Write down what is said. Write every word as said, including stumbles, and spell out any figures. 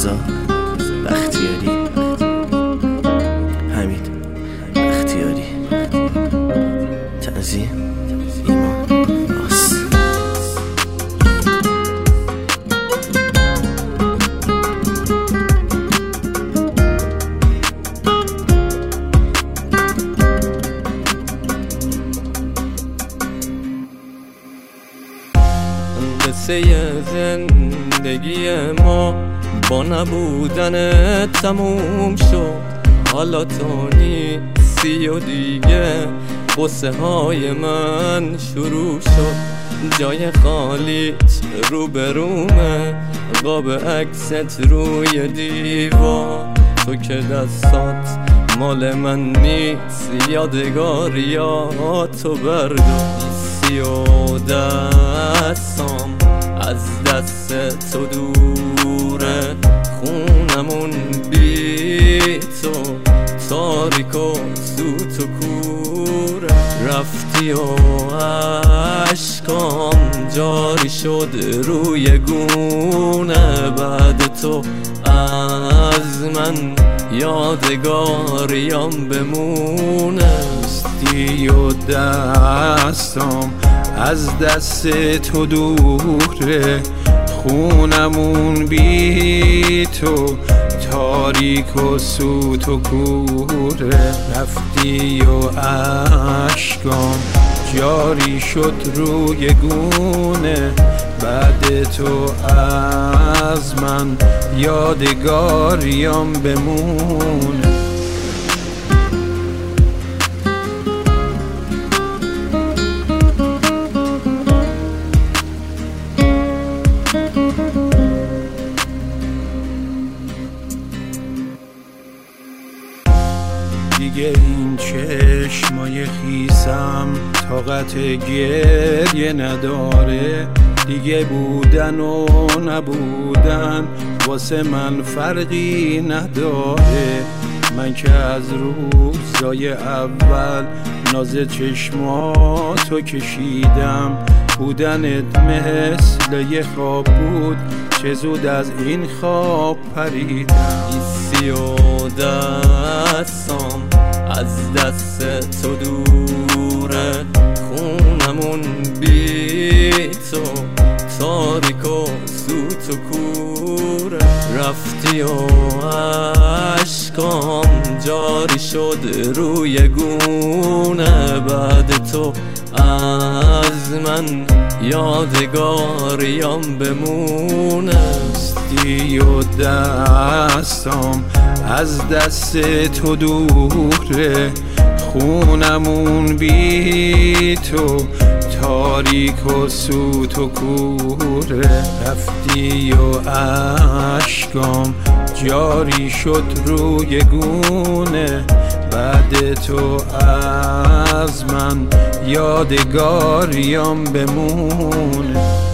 رضا بختیاری، حمید بختیاری، تنظیم ایمان راست. قصه زندگی ما با نبودن تموم شد، حالا تو نیستی و دیگه قصه های من شروع شد. جای خالیت رو برومه، قاب عکست روی دیوار، تو که دستات مال من نیست، یادگاریاتو برداشتی و دستام از دست تو دوره. خونمون بی تو تاریک و سوت و کوره، رفتی و عشقام جاری شد روی گونه. بعد تو از من یادگاریام بمونه. دستی و دستام از دست تو دوره، خونمون بی تو تاریک و سوت و کوره. رفتی و عشقام جاری شد روی گونه، بعد تو از من یادگاریام بمونه. دیگه این چشمای خیسم طاقت گریه نداره، دیگه بودن و نبودن واسه من فرقی نداره. من که از روزای اول ناز چشماتو کشیدم، بودنت مثل یه خواب بود، چه زود از این خواب پریدم. ایسی و دستام از دست تو دوره، خونمون بی تو تاریک و سوت و کوره. رفتی و عشقام جاری شد روی گونه، بعد تو از من یادگاریام بمونه. دستی و دستام از دست تو دوره، خونمون بی تو تاریک و سوت و کوره. رفتی و عشقام جاری شد روی گونه، بعد تو از من یادگاریام بمونه.